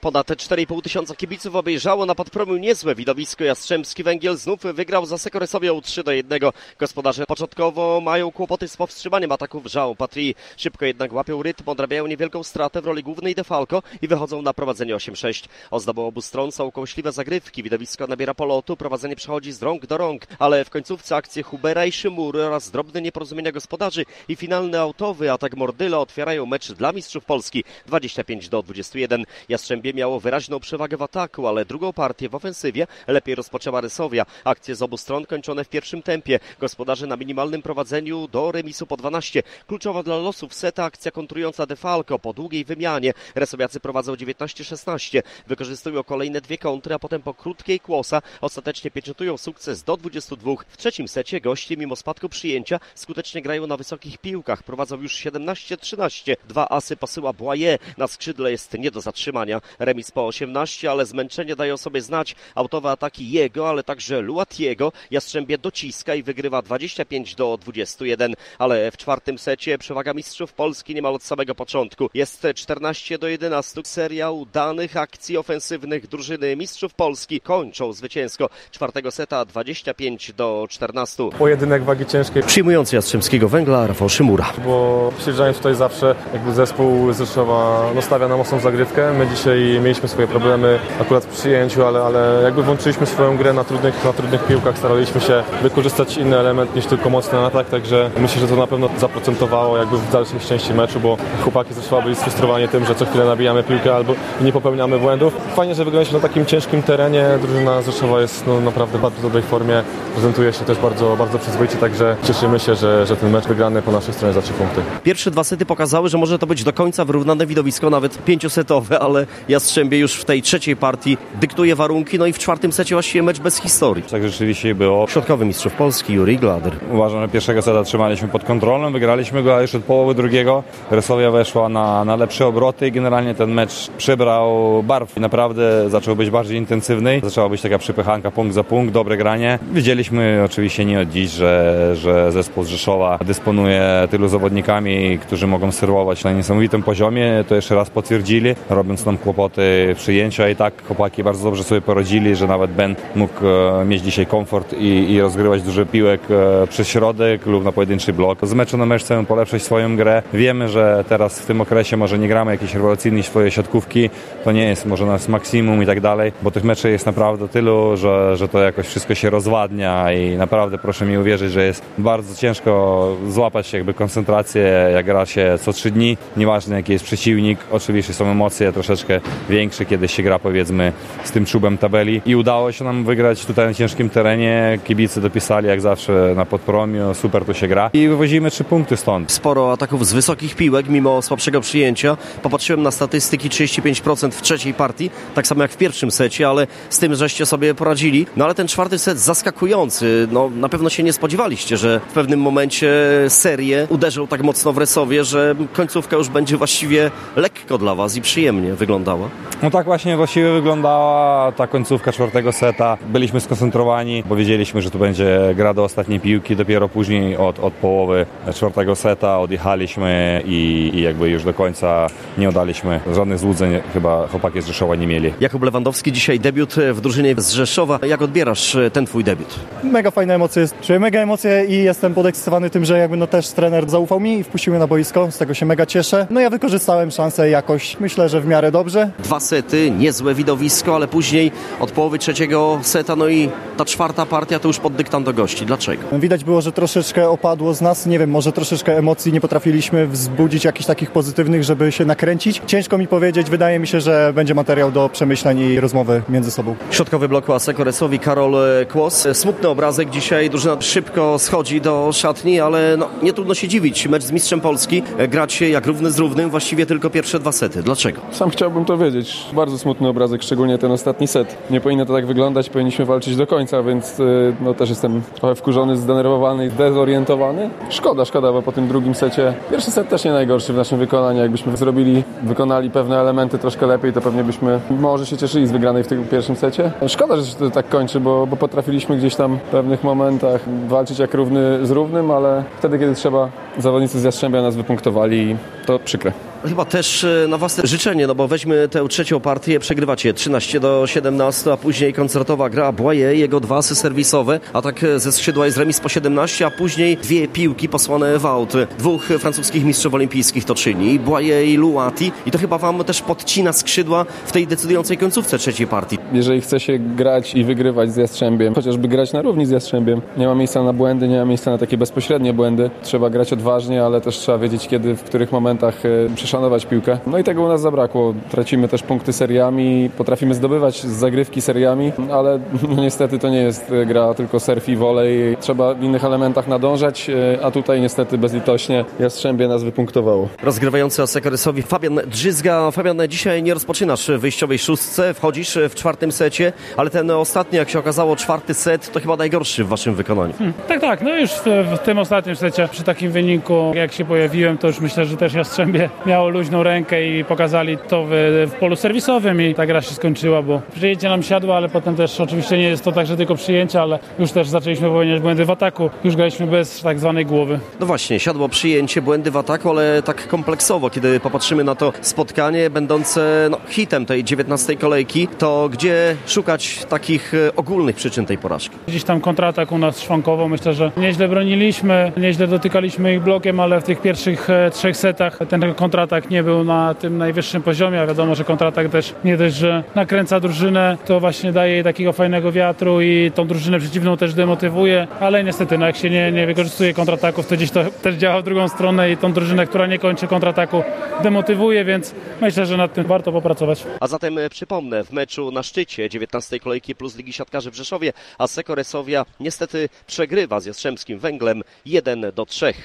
Ponad 4,5 tysiąca kibiców obejrzało na Podpromiu niezłe widowisko. Jastrzębski Węgiel znów wygrał za Sekoresowią 3-1. Gospodarze początkowo mają kłopoty z powstrzymaniem ataków Jean Patry. Szybko jednak łapią rytm, odrabiają niewielką stratę w roli głównej Defalco i wychodzą na prowadzenie 8-6. Ozdobą obu stron są kołyśliwe zagrywki. Widowisko nabiera polotu, prowadzenie przechodzi z rąk do rąk, ale w końcówce akcje Hubera i Szymury oraz drobne nieporozumienia gospodarzy i finalny autowy atak Mordyla otwierają mecz dla mistrzów Polski 25-21. Jastrzębie miało wyraźną przewagę w ataku, ale drugą partię w ofensywie lepiej rozpoczęła Rysowia. Akcje z obu stron kończone w pierwszym tempie. Gospodarze na minimalnym prowadzeniu do remisu po 12. Kluczowa dla losów seta akcja kontrująca Defalco po długiej wymianie. Resowiacy prowadzą 19-16. Wykorzystują kolejne dwie kontry, a potem po krótkiej Kłosa ostatecznie pieczętują sukces do 22. W trzecim secie goście mimo spadku przyjęcia skutecznie grają na wysokich piłkach. Prowadzą już 17-13. Dwa asy posyła Boyer. Na skrzydle jest nie do zatrzymania. Remis po 18, ale zmęczenie dają sobie znać. Autowe ataki jego, ale także Luatiego. Jastrzębie dociska i wygrywa 25-21. Ale w czwartym secie przewaga mistrzów Polski niemal od samego początku. Jest 14-11. Seria udanych akcji ofensywnych drużyny mistrzów Polski kończą zwycięsko czwartego seta 25-14. Pojedynek wagi ciężkiej. Przyjmujący Jastrzębskiego Węgla Rafał Szymura. Bo przyjeżdżając tutaj zawsze zespół z Rzeszowa stawia na mocną zagrywkę. My dzisiaj mieliśmy swoje problemy akurat w przyjęciu, ale włączyliśmy swoją grę na trudnych piłkach, staraliśmy się wykorzystać inny element niż tylko mocny atak, także myślę, że to na pewno zaprocentowało w dalszej części meczu, bo chłopaki z Rzeszowa byli sfrustrowani tym, że co chwilę nabijamy piłkę albo nie popełniamy błędów. Fajnie, że wygraliśmy na takim ciężkim terenie. Drużyna z Rzeszowa jest naprawdę w bardzo dobrej formie, prezentuje się też bardzo, bardzo przyzwoicie, także cieszymy się, że ten mecz wygrany po naszej stronie za 3 punkty. Pierwsze dwa sety pokazały, że może to być do końca wyrównane widowisko, nawet 5-setowe, ale Jastrzębie już w tej trzeciej partii dyktuje warunki, no i w czwartym secie właściwie mecz bez historii. Tak rzeczywiście było. Środkowy mistrzów Polski Jurij Gladyr. Uważam, że pierwszego seta trzymaliśmy pod kontrolą, wygraliśmy go, a już od połowy drugiego Rysowia weszła na lepsze obroty i generalnie ten mecz przybrał barw. Naprawdę zaczął być bardziej intensywny. Zaczęła być taka przypychanka punkt za punkt, dobre granie. Wiedzieliśmy oczywiście nie od dziś, że zespół z Rzeszowa dysponuje tylu zawodnikami, którzy mogą serwować na niesamowitym poziomie. To jeszcze raz potwierdzili, robiąc nam kłopoty przyjęcia i tak chłopaki bardzo dobrze sobie poradzili, że nawet Ben mógł mieć dzisiaj komfort i rozgrywać dużo piłek przez środek lub na pojedynczy blok. Z meczu na mecz chcemy polepszyć swoją grę. Wiemy, że teraz w tym okresie może nie gramy jakiejś rewelacyjnej swojej siatkówki. To nie jest może nas maksimum i tak dalej, bo tych meczów jest naprawdę tylu, że to jakoś wszystko się rozwadnia i naprawdę proszę mi uwierzyć, że jest bardzo ciężko złapać koncentrację, jak gra się co 3 dni. Nieważne jaki jest przeciwnik. Oczywiście są emocje troszeczkę większe, kiedy się gra powiedzmy z tym czubem tabeli i udało się nam wygrać tutaj na ciężkim terenie. Kibice dopisali jak zawsze na Podpromiu, super tu się gra i wywozimy 3 punkty stąd. Sporo ataków z wysokich piłek mimo słabszego przyjęcia. Popatrzyłem na statystyki, 35% w trzeciej partii, tak samo jak w pierwszym secie, ale z tym żeście sobie poradzili. No ale ten czwarty set zaskakujący. No na pewno się nie spodziewaliście, że w pewnym momencie serię uderzą tak mocno w Resowie, że końcówka już będzie właściwie lekko dla was i przyjemnie wyglądała. No tak właśnie właściwie wyglądała ta końcówka czwartego seta. Byliśmy skoncentrowani, bo wiedzieliśmy, że tu będzie gra do ostatniej piłki. Dopiero później od połowy czwartego seta odjechaliśmy i już do końca nie oddaliśmy. Żadnych złudzeń chyba chłopaki z Rzeszowa nie mieli. Jakub Lewandowski, dzisiaj debiut w drużynie z Rzeszowa. Jak odbierasz ten twój debiut? Mega fajne emocje. Czuję mega emocje i jestem podekscytowany tym, że też trener zaufał mi i wpuścił mnie na boisko. Z tego się mega cieszę. No ja wykorzystałem szansę jakoś, myślę, że w miarę dobrze. 2 sety, niezłe widowisko, ale później od połowy trzeciego seta, no i ta czwarta partia to już pod dyktando gości. Dlaczego? Widać było, że troszeczkę opadło z nas, nie wiem, może troszeczkę emocji nie potrafiliśmy wzbudzić jakichś takich pozytywnych, żeby się nakręcić. Ciężko mi powiedzieć, wydaje mi się, że będzie materiał do przemyśleń i rozmowy między sobą. Środkowy blok Sekoresowi Karol Kłos. Smutny obrazek dzisiaj, drużyna szybko schodzi do szatni, ale nie trudno się dziwić. Mecz z mistrzem Polski, grać jak równy z równym, właściwie tylko pierwsze 2 sety. Dlaczego? Sam chciałbym to wiedzieć. Bardzo smutny obrazek, szczególnie ten ostatni set. Nie powinno to tak wyglądać, powinniśmy walczyć do końca, więc też jestem trochę wkurzony, zdenerwowany i zdezorientowany. Szkoda, bo po tym drugim secie pierwszy set też nie najgorszy w naszym wykonaniu. Jakbyśmy wykonali pewne elementy troszkę lepiej, to pewnie byśmy może się cieszyli z wygranej w tym pierwszym secie. Szkoda, że się to tak kończy, bo potrafiliśmy gdzieś tam w pewnych momentach walczyć jak równy z równym, ale wtedy, kiedy trzeba, zawodnicy z Jastrzębia nas wypunktowali i to przykre. Chyba też na własne życzenie, no bo weźmy tę trzecią partię, przegrywacie 13-17, a później koncertowa gra Boye, jego 2 asy serwisowe, atak ze skrzydła jest remis po 17, a później 2 piłki posłane w aut. 2 francuskich mistrzów olimpijskich to czyni, Boye i Luati, i to chyba wam też podcina skrzydła w tej decydującej końcówce trzeciej partii. Jeżeli chce się grać i wygrywać z Jastrzębiem, chociażby grać na równi z Jastrzębiem, nie ma miejsca na błędy, nie ma miejsca na takie bezpośrednie błędy. Trzeba grać odważnie, ale też trzeba wiedzieć kiedy, w których momentach przeszanować piłkę. No i tego u nas zabrakło. Tracimy też punkty seriami, potrafimy zdobywać z zagrywki seriami, ale niestety to nie jest gra tylko surf i volley. Trzeba w innych elementach nadążać, a tutaj niestety bezlitośnie Jastrzębie nas wypunktowało. Rozgrywający Asekoresowi Fabian Drzyzga. Fabian, dzisiaj nie rozpoczynasz w wyjściowej szóstce, wchodzisz w 4. secie, ale ten ostatni, jak się okazało, 4. set to chyba najgorszy w waszym wykonaniu. Tak, no już w tym ostatnim secie przy takim wyniku, jak się pojawiłem, to już myślę, że też Jastrzębie miało luźną rękę i pokazali to w polu serwisowym i ta gra się skończyła, bo przyjęcie nam siadło, ale potem też oczywiście nie jest to tak, że tylko przyjęcie, ale już też zaczęliśmy popełniać błędy w ataku, już graliśmy bez tak zwanej głowy. No właśnie, siadło przyjęcie, błędy w ataku, ale tak kompleksowo, kiedy popatrzymy na to spotkanie będące hitem tej 19. kolejki, to gdzie szukać takich ogólnych przyczyn tej porażki? Gdzieś tam kontratak u nas szwankował, myślę, że nieźle broniliśmy, nieźle dotykaliśmy ich blokiem, ale w tych pierwszych 3 setach ten kontratak nie był na tym najwyższym poziomie, a wiadomo, że kontratak też nie dość, że nakręca drużynę, to właśnie daje jej takiego fajnego wiatru i tą drużynę przeciwną też demotywuje, ale niestety, jak się nie wykorzystuje kontrataków, to gdzieś to też działa w drugą stronę i tą drużynę, która nie kończy kontrataku, demotywuje, więc myślę, że nad tym warto popracować. A zatem przypomnę, w meczu na szczycie 19. kolejki plus Ligi Siatkarzy w Rzeszowie, Asseco Resovia niestety przegrywa z Jastrzębskim Węglem 1-3.